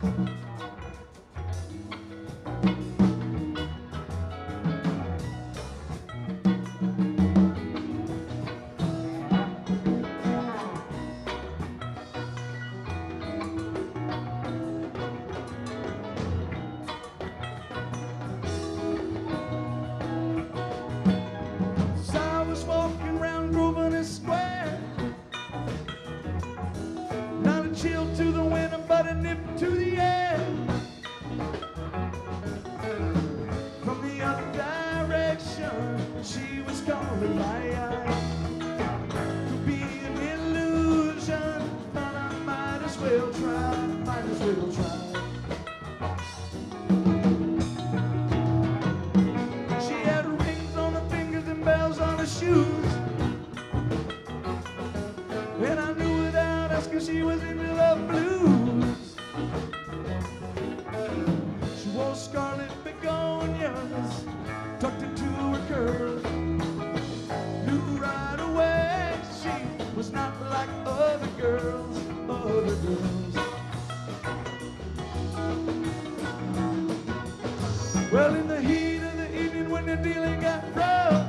Well, in the heat of the evening when the dealing got rough,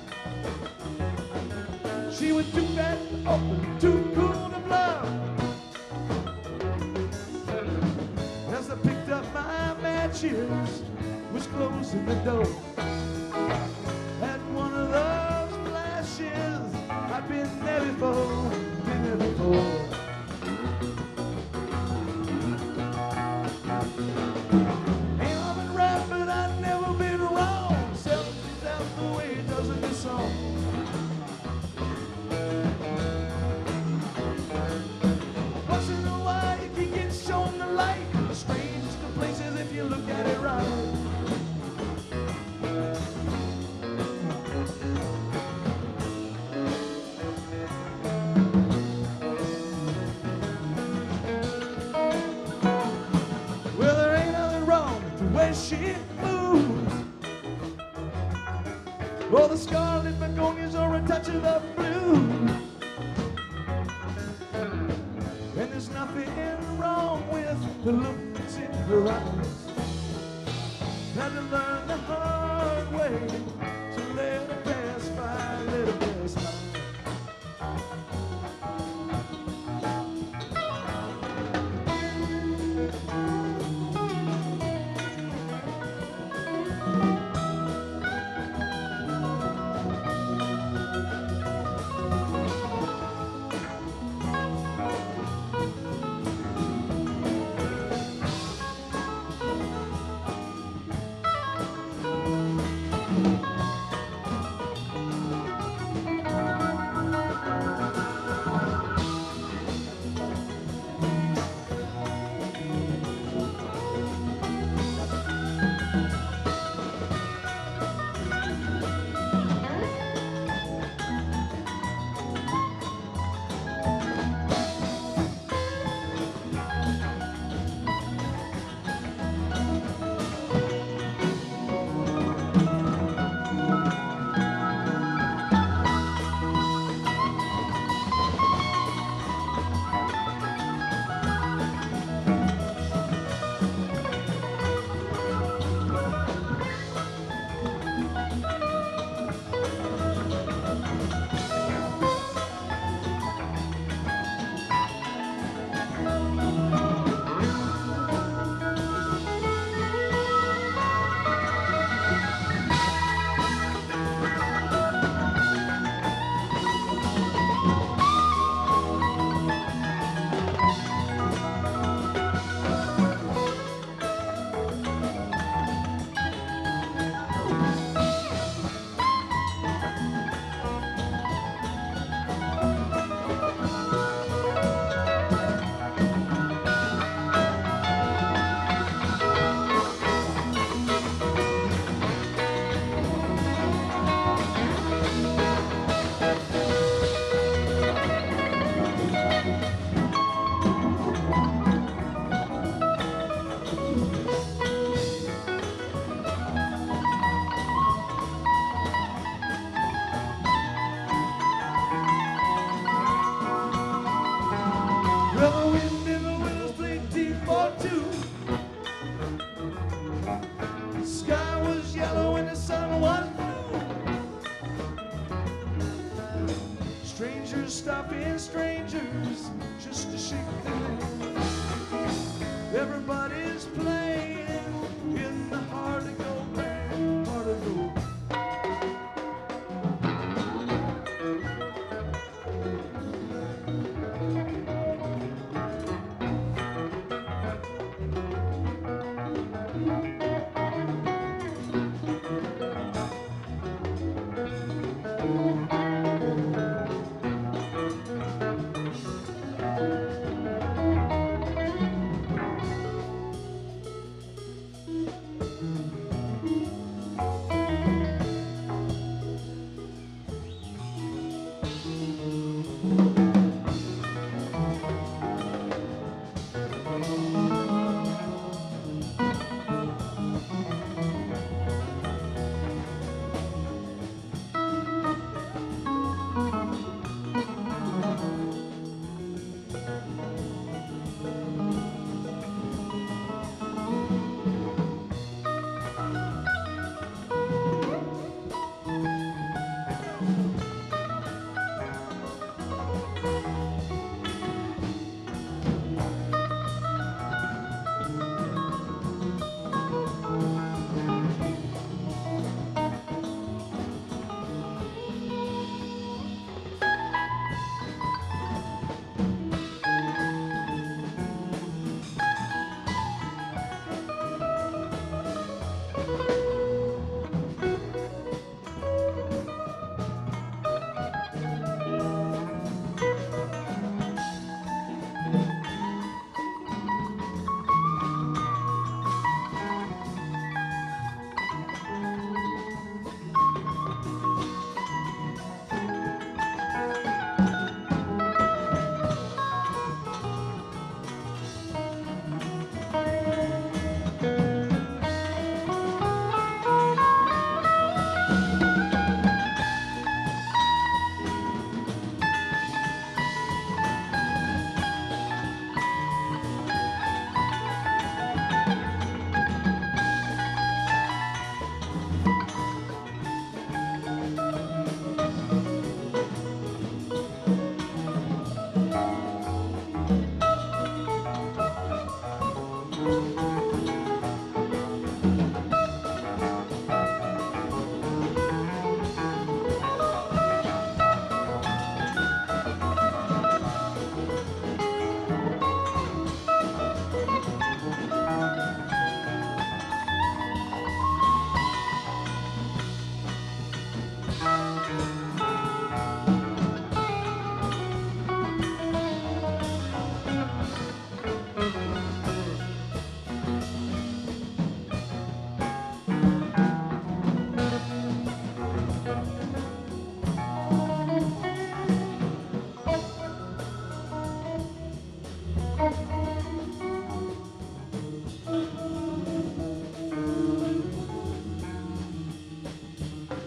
she was too fat to open, too cool to bluff. As I picked up my matches, was closing the door. At one of those flashes, I've been there before, been there before. She moves, or the scarlet begonias, or a touch of the blue. And there's nothing wrong with the look that's in her eyes. Had to learn the hard way to let her pass by, let her pass by. strangers just to shake their hands. Everybody